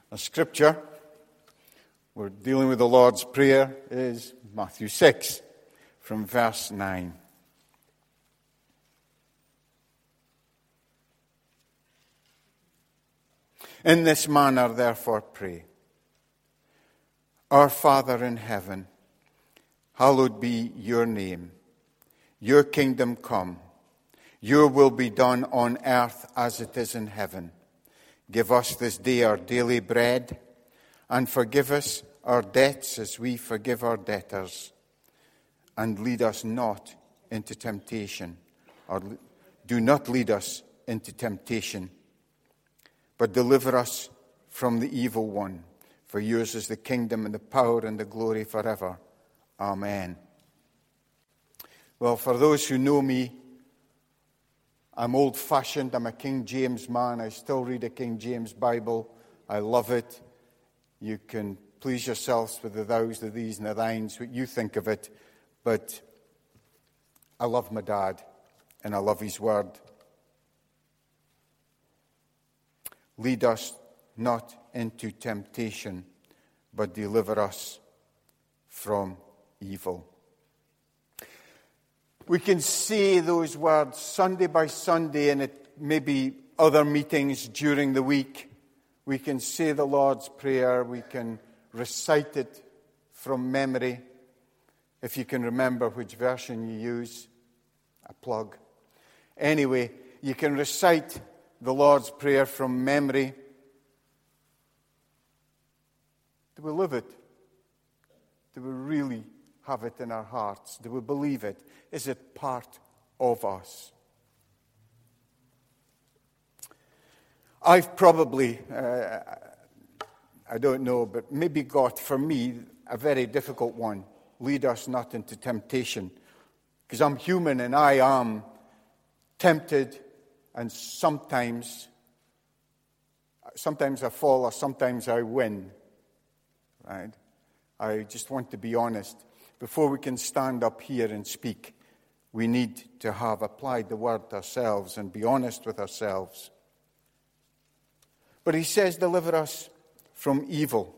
Our scripture, we're dealing with the Lord's Prayer, is Matthew 6, from verse 9. In this manner, therefore, pray. Our Father in heaven, hallowed be your name. Your kingdom come. Your will be done on earth as it is in heaven. Give us this day our daily bread, and forgive us our debts as we forgive our debtors. And lead us not into temptation, or do not lead us into temptation, but deliver us from the evil one. For yours is the kingdom and the power and the glory forever. Amen. Well, for those who know me, I'm old-fashioned. I'm a King James man. I still read a King James Bible. I love it. You can please yourselves with the thous, the these, and the thines, what you think of it. But I love my dad, and I love his word. Lead us not into temptation, but deliver us from evil. We can say those words Sunday by Sunday, and it may be other meetings during the week. We can say the Lord's Prayer. We can recite it from memory. If you can remember which version you use, a plug. Anyway, you can recite the Lord's Prayer from memory. Do we live it? Do we really have it in our hearts? Do we believe it? Is it part of us? I've probably, I don't know, but maybe got, for me, a very difficult one. Lead us not into temptation. Because I'm human and I am tempted, and sometimes I fall or sometimes I win. Right? I just want to be honest. Before we can stand up here and speak, we need to have applied the word ourselves and be honest with ourselves. But he says, deliver us from evil.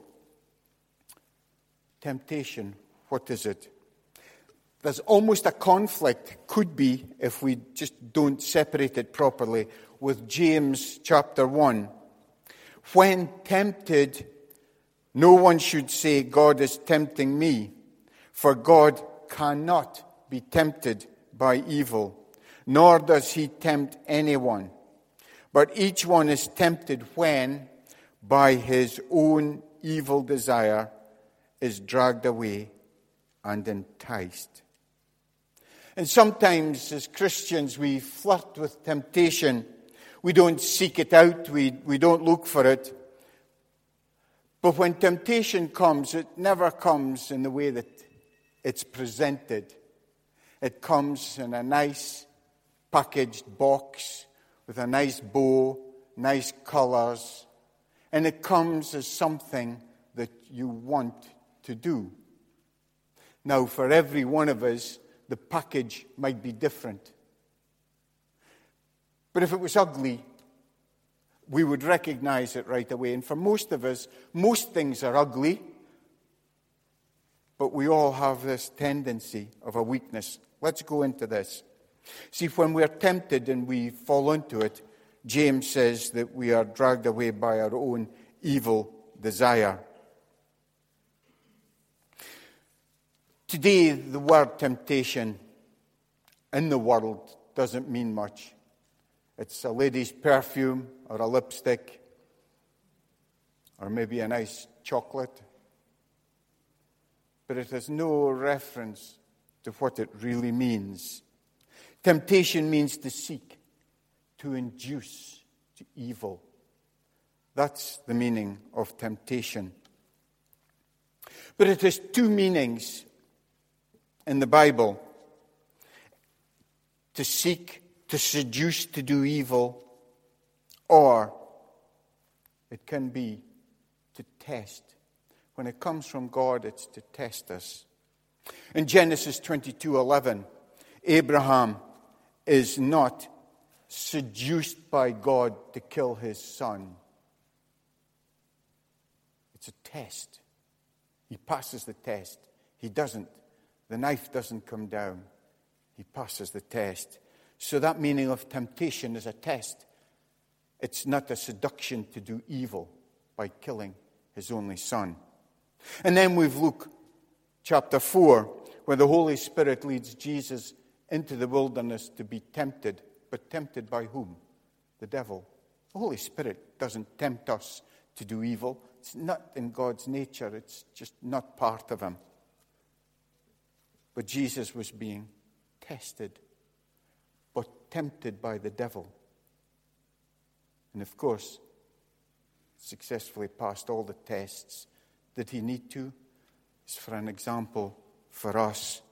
Temptation, what is it? There's almost a conflict, could be, if we just don't separate it properly, with James chapter 1. When tempted, no one should say, God is tempting me, for God cannot be tempted by evil, nor does he tempt anyone. But each one is tempted when, by his own evil desire, is dragged away and enticed. And sometimes as Christians we flirt with temptation. We don't seek it out. We don't look for it. But when temptation comes, it never comes in the way that it's presented. It comes in a nice packaged box with a nice bow, nice colors, and it comes as something that you want to do. Now, for every one of us, the package might be different. But if it was ugly, we would recognize it right away. And for most of us, most things are ugly, but we all have this tendency of a weakness. Let's go into this. See, when we're tempted and we fall into it, James says that we are dragged away by our own evil desire. Today, the word temptation in the world doesn't mean much. It's a lady's perfume or a lipstick or maybe a nice chocolate. But it has no reference to what it really means. Temptation means to seek, to induce to evil. That's the meaning of temptation. But it has two meanings in the Bible: to seek, to seduce, to do evil, or it can be to test. When it comes from God, it's to test us. In Genesis 22:11, Abraham is not seduced by God to kill his son. It's a test. He passes the test. He doesn't. The knife doesn't come down. He passes the test. So that meaning of temptation is a test. It's not a seduction to do evil by killing his only son. And then we've Luke chapter 4, where the Holy Spirit leads Jesus into the wilderness to be tempted. But tempted by whom? The devil. The Holy Spirit doesn't tempt us to do evil. It's not in God's nature. It's just not part of him. But Jesus was being tested, but tempted by the devil. And of course, successfully passed all the tests. Did he need to? It's for an example for us.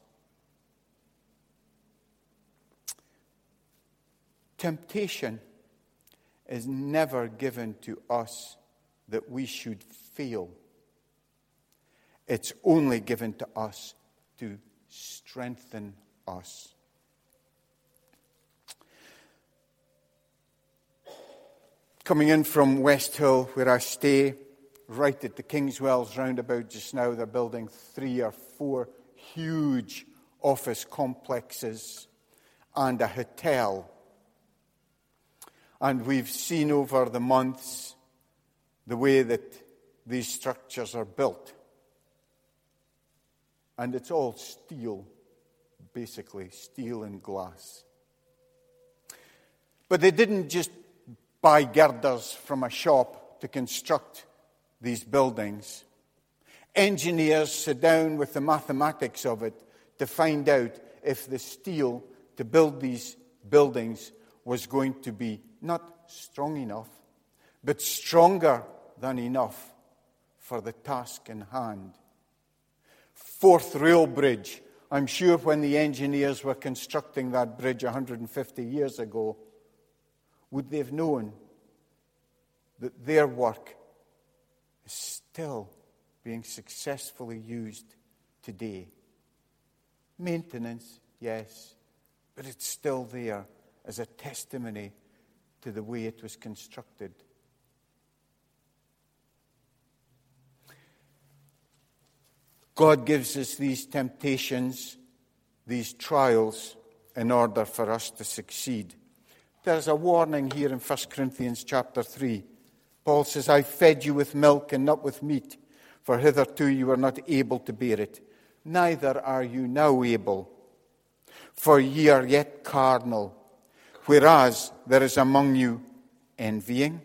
Temptation is never given to us that we should fail. It's only given to us to strengthen us. Coming in from West Hill, where I stay, right at the Kingswells roundabout just now, they're building 3 or 4 huge office complexes and a hotel. And we've seen over the months the way that these structures are built. And it's all steel, basically, steel and glass. But they didn't just buy girders from a shop to construct these buildings. Engineers sit down with the mathematics of it to find out if the steel to build these buildings was going to be not strong enough, but stronger than enough for the task in hand. Forth Rail Bridge. I'm sure when the engineers were constructing that bridge 150 years ago, would they have known that their work is still being successfully used today? Maintenance, yes, but it's still there as a testimony to the way it was constructed. God gives us these temptations, these trials, in order for us to succeed. There's a warning here in 1 Corinthians chapter 3. Paul says, I fed you with milk and not with meat, for hitherto you were not able to bear it. Neither are you now able, for ye are yet carnal, whereas there is among you envying.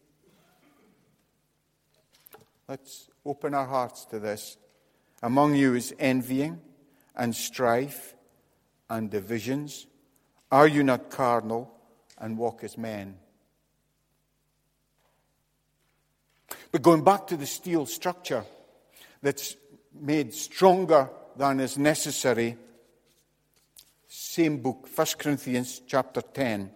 Let's open our hearts to this. Among you is envying and strife and divisions. Are you not carnal and walk as men? But going back to the steel structure that's made stronger than is necessary, same book, 1 Corinthians chapter 10.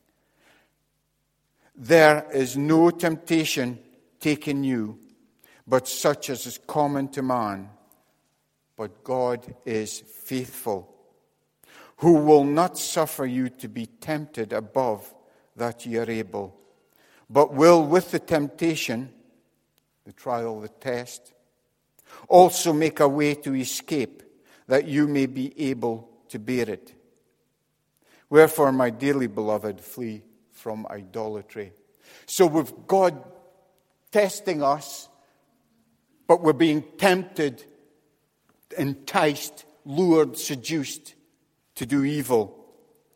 There is no temptation taken you, but such as is common to man. But God is faithful, who will not suffer you to be tempted above that ye are able, but will with the temptation, the trial, the test, also make a way to escape, that you may be able to bear it. Wherefore, my dearly beloved, flee from idolatry. So we've God testing us, but we're being tempted, enticed, lured, seduced to do evil.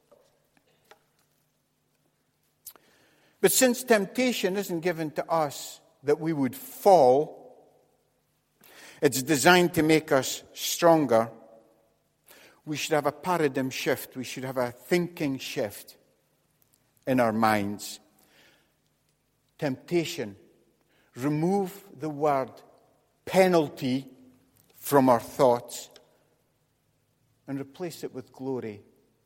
But since temptation isn't given to us that we would fall, it's designed to make us stronger. We should have a paradigm shift. We should have a thinking shift in our minds. Temptation. Remove the word penalty from our thoughts and replace it with glory.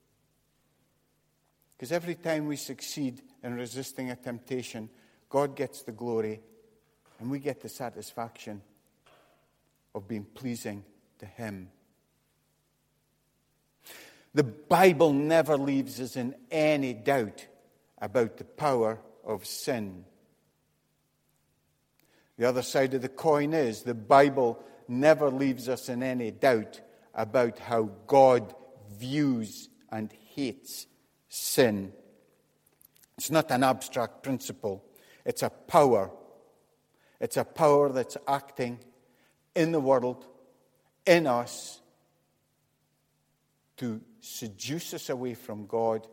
Because every time we succeed in resisting a temptation, God gets the glory and we get the satisfaction of being pleasing to Him. The Bible never leaves us in any doubt about the power of sin. The other side of the coin is the Bible never leaves us in any doubt about how God views and hates sin. It's not an abstract principle. It's a power. It's a power that's acting in the world, in us, to seduce us away from God.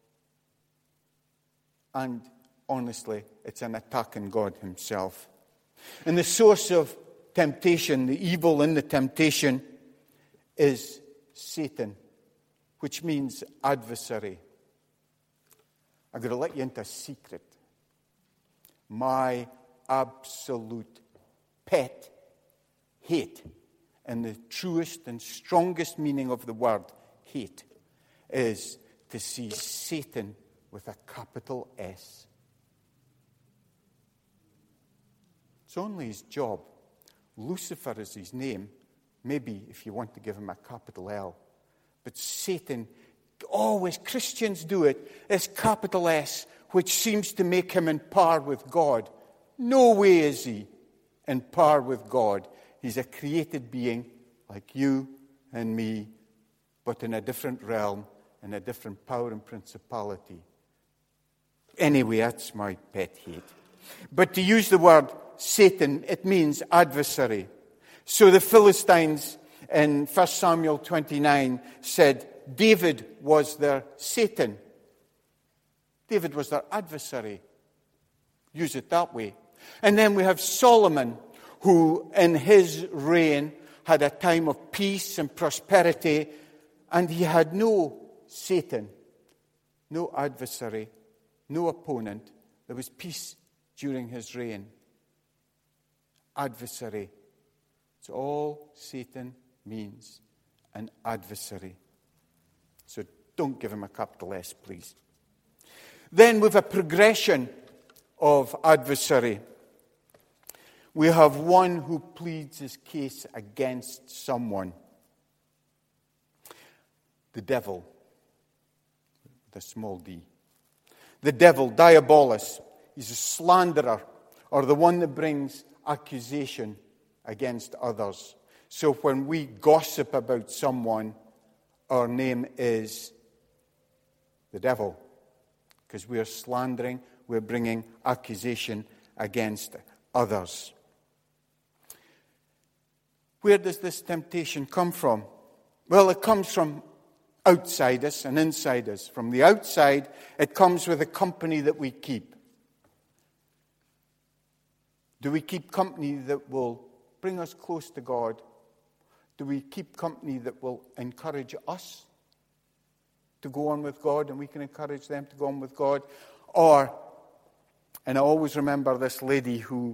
And honestly, it's an attack on God himself. And the source of temptation, the evil in the temptation, is Satan, which means adversary. I'm going to let you into a secret. My absolute pet hate, in the truest and strongest meaning of the word hate, is to see Satan with a capital S. It's only his job. Lucifer is his name. Maybe if you want to give him a capital L. But Satan, always Christians do it, is capital S, which seems to make him in par with God. No way is he in par with God. He's a created being like you and me, but in a different realm, in a different power and principality. Anyway, that's my pet hate. But to use the word Satan, it means adversary. So the Philistines in 1 Samuel 29 said David was their Satan. David was their adversary. Use it that way. And then we have Solomon, who in his reign had a time of peace and prosperity, and he had no Satan, no adversary, no opponent. There was peace during his reign. Adversary. It's all Satan means, an adversary. So don't give him a capital S, please. Then with a progression of adversary, we have one who pleads his case against someone. The devil, the small d. The devil, diabolus, he's a slanderer, or the one that brings accusation against others. So when we gossip about someone, our name is the devil, because we are slandering, we're bringing accusation against others. Where does this temptation come from? Well, it comes from outside us and inside us. From the outside, it comes with the company that we keep. Do we keep company that will bring us close to God? Do we keep company that will encourage us to go on with God, and we can encourage them to go on with God? Or, and I always remember this lady who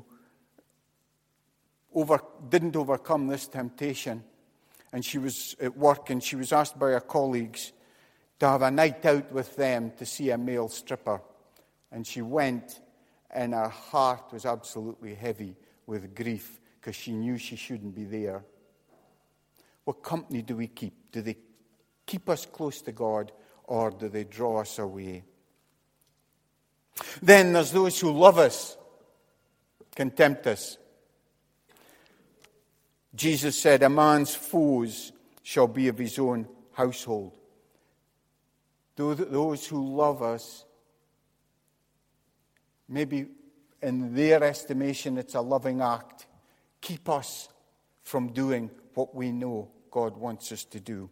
didn't overcome this temptation, and she was at work, and she was asked by her colleagues to have a night out with them to see a male stripper. And she went, and her heart was absolutely heavy with grief because she knew she shouldn't be there. What company do we keep? Do they keep us close to God, or do they draw us away? Then there's those who love us, can tempt us. Jesus said, a man's foes shall be of his own household. Those who love us, maybe in their estimation it's a loving act, keep us from doing what we know God wants us to do.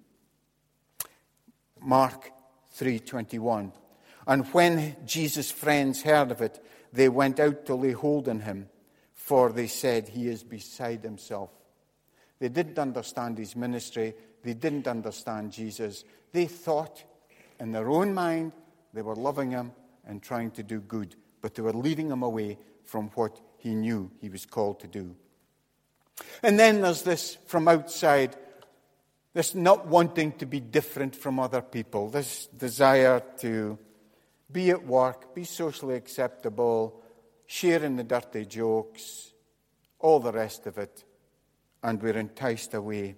Mark 3:21. And when Jesus' friends heard of it, they went out to lay hold on him, for they said, he is beside himself. They didn't understand his ministry. They didn't understand Jesus. They thought in their own mind they were loving him and trying to do good, but they were leading him away from what he knew he was called to do. And then there's this from outside, this not wanting to be different from other people, this desire to be at work, be socially acceptable, sharing the dirty jokes, all the rest of it, and we're enticed away.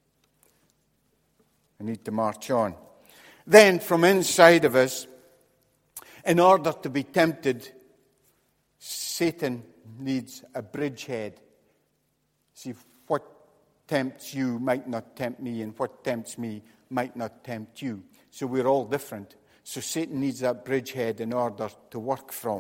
I need to march on. Then from inside of us, in order to be tempted, Satan needs a bridgehead. See, what tempts you might not tempt me, and what tempts me might not tempt you. So we're all different. So Satan needs that bridgehead in order to work from.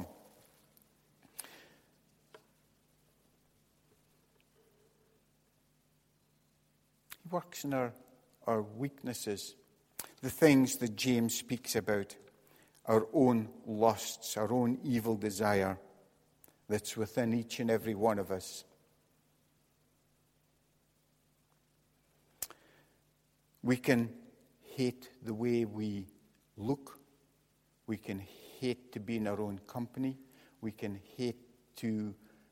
He works in our weaknesses, the things that James speaks about, our own lusts, our own evil desire that's within each and every one of us. We can hate the way we look. We can hate to be in our own company. We can hate to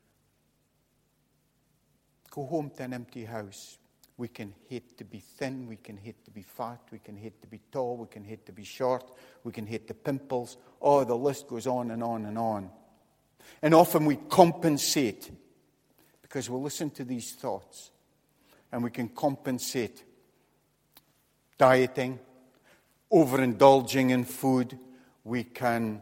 go home to an empty house. We can hate to be thin. We can hate to be fat. We can hate to be tall. We can hate to be short. We can hate the pimples. Oh, the list goes on and on and on. And often we compensate because we'll listen to these thoughts and we can compensate. Dieting, overindulging in food. We can,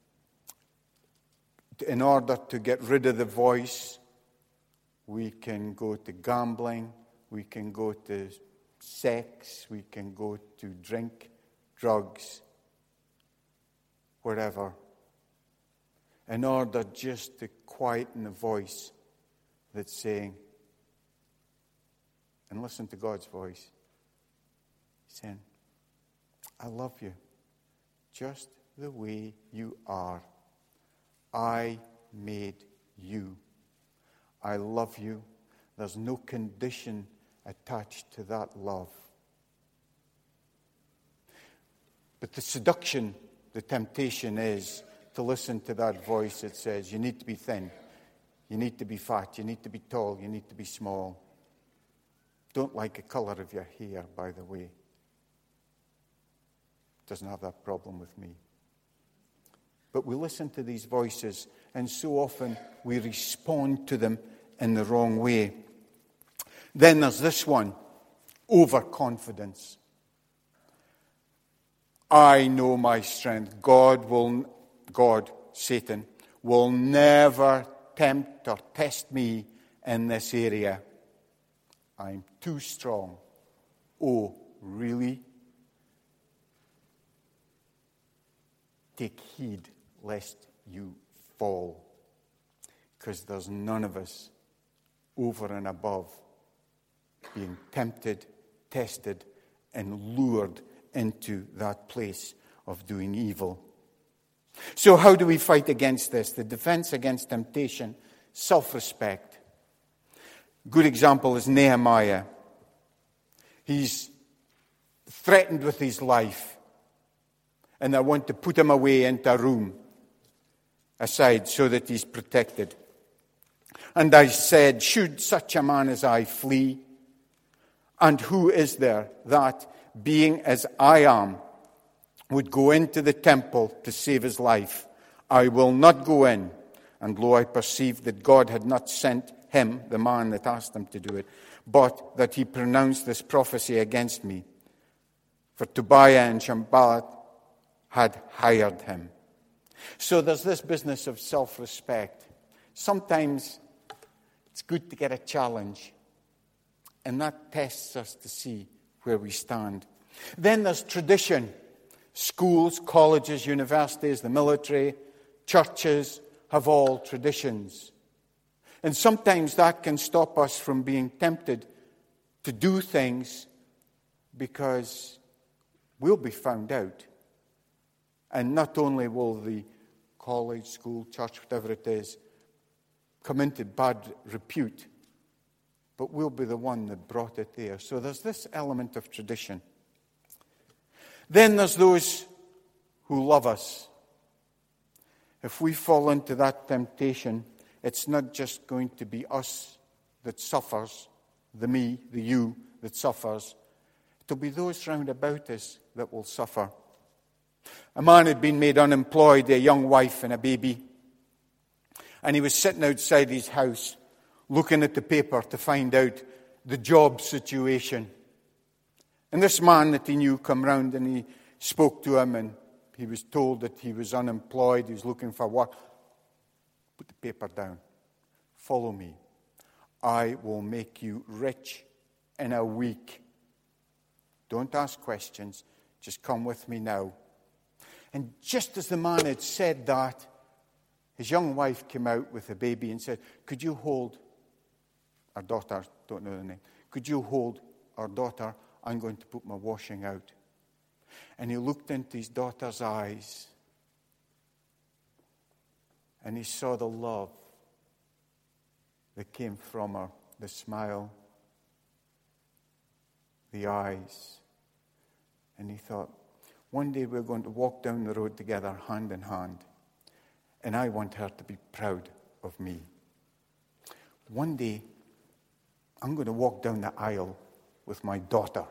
in order to get rid of the voice, we can go to gambling, we can go to sex, we can go to drink, drugs, whatever, in order just to quieten the voice that's saying, and listen to God's voice, saying, I love you just the way you are. I made you. I love you. There's no condition attached to that love. But the seduction, the temptation is to listen to that voice that says, you need to be thin, you need to be fat, you need to be tall, you need to be small. Don't like the color of your hair, by the way. Doesn't have that problem with me. But we listen to these voices, and so often we respond to them in the wrong way. Then there's this one, overconfidence. I know my strength. Satan, will never tempt or test me in this area. I'm too strong. Oh, really? Take heed lest you fall, because there's none of us over and above being tempted, tested, and lured into that place of doing evil. So how do we fight against this? The defense against temptation, self-respect. Good example is Nehemiah. He's threatened with his life. And I want to put him away into a room aside so that he's protected. And I said, should such a man as I flee? And who is there that, being as I am, would go into the temple to save his life? I will not go in. And lo, I perceived that God had not sent him, the man that asked him to do it, but that he pronounced this prophecy against me. For Tobiah and Sanballat had hired him. So there's this business of self-respect. Sometimes it's good to get a challenge, and that tests us to see where we stand. Then there's tradition. Schools, colleges, universities, the military, churches have all traditions. And sometimes that can stop us from being tempted to do things because we'll be found out. And not only will the college, school, church, whatever it is, come into bad repute, but we'll be the one that brought it there. So there's this element of tradition. Then there's those who love us. If we fall into that temptation, it's not just going to be us that suffers, the me, the you that suffers. It'll be those round about us that will suffer. A man had been made unemployed, a young wife and a baby. And he was sitting outside his house looking at the paper to find out the job situation. And this man that he knew come round and he spoke to him and he was told that he was unemployed, he was looking for work. Put the paper down. Follow me. I will make you rich in a week. Don't ask questions. Just come with me now. And just as the man had said that, his young wife came out with a baby and said, could you hold our daughter? Don't know the name. Could you hold our daughter? I'm going to put my washing out. And he looked into his daughter's eyes. And he saw the love that came from her, the smile, the eyes. And he thought, one day we're going to walk down the road together, hand in hand. And I want her to be proud of me. One day, I'm going to walk down the aisle with my daughter.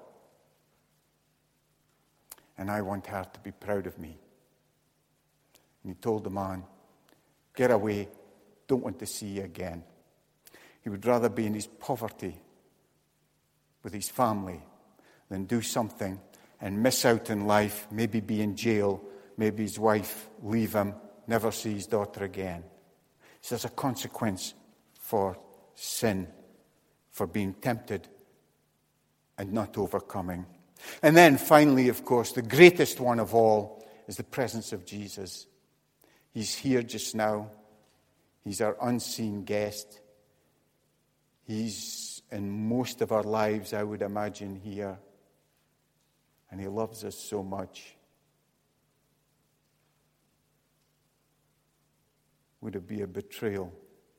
And I want her to be proud of me. And he told the man, get away, don't want to see you again. He would rather be in his poverty with his family than do something and miss out in life, maybe be in jail, maybe his wife leave him, never see his daughter again. So there's a consequence for sin, for being tempted and not overcoming. And then finally, of course, the greatest one of all is the presence of Jesus. He's here just now. He's our unseen guest. He's in most of our lives, I would imagine, here. And he loves us so much. Would it be a betrayal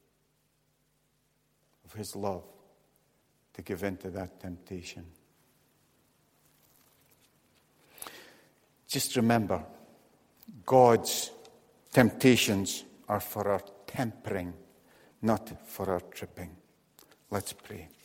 of his love to give in to that temptation? Just remember, God's temptations are for our tempering, not for our tripping. Let's pray.